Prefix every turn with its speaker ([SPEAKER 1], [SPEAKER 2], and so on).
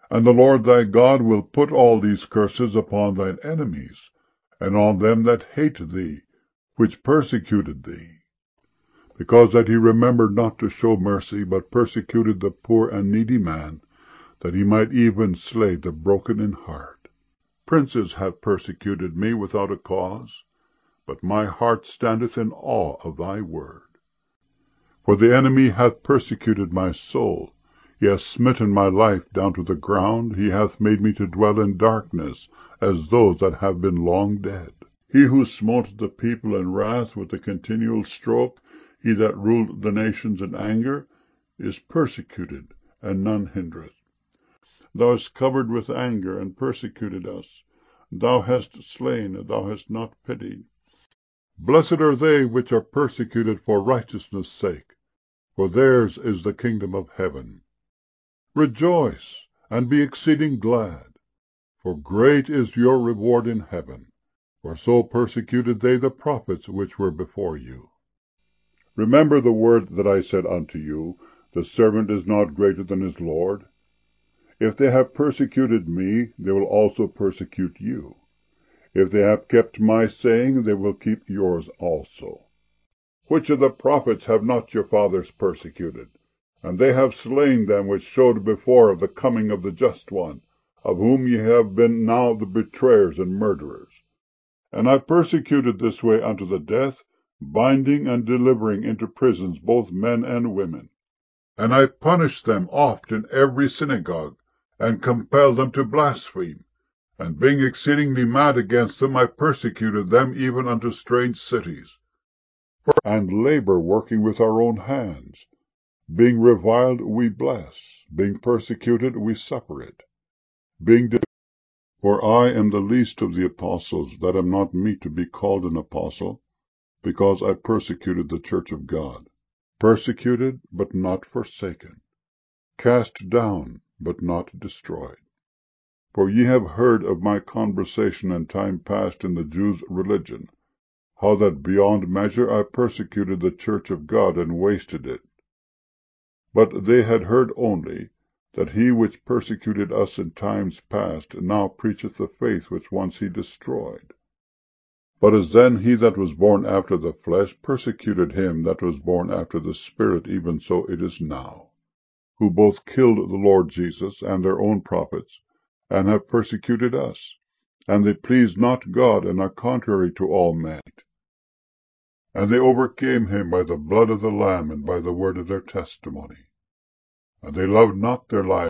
[SPEAKER 1] And the Lord thy God will put all these curses upon thine enemies, and on them that hate thee, which persecuted thee, because that he remembered not to show mercy, but persecuted the poor and needy man, that he might even slay the broken in heart. Princes have persecuted me without a cause, but my heart standeth in awe of thy word. For the enemy hath persecuted my soul, he hath smitten my life down to the ground, he hath made me to dwell in darkness, as those that have been long dead. He who smote the people in wrath with a continual stroke, he that ruled the nations in anger, is persecuted, and none hindereth. Thou hast covered with anger, and persecuted us. Thou hast slain, and thou hast not pitied. Blessed are they which are persecuted for righteousness' sake, for theirs is the kingdom of heaven. Rejoice, and be exceeding glad, for great is your reward in heaven, for so persecuted they the prophets which were before you. Remember the word that I said unto you, the servant is not greater than his Lord. If they have persecuted me, they will also persecute you. If they have kept my saying, they will keep yours also. Which of the prophets have not your fathers persecuted? And they have slain them which showed before of the coming of the Just One, of whom ye have been now the betrayers and murderers. And I persecuted this way unto the death, binding and delivering into prisons both men and women. And I punished them oft in every synagogue, and compelled them to blaspheme. And being exceedingly mad against them, I persecuted them even unto strange cities. And labor working with our own hands. Being reviled, we bless. Being persecuted, we suffer it. For I am the least of the apostles, that am not meet to be called an apostle, because I persecuted the church of God. Persecuted, but not forsaken. Cast down, but not destroyed. For ye have heard of my conversation in time past in the Jews' religion, how that beyond measure I persecuted the church of God, and wasted it. But they had heard only, that he which persecuted us in times past now preacheth the faith which once he destroyed. But as then he that was born after the flesh persecuted him that was born after the Spirit, even so it is now, who both killed the Lord Jesus and their own prophets, and have persecuted us, and they please not God, and are contrary to all men. And they overcame him by the blood of the Lamb, and by the word of their testimony. And they loved not their lives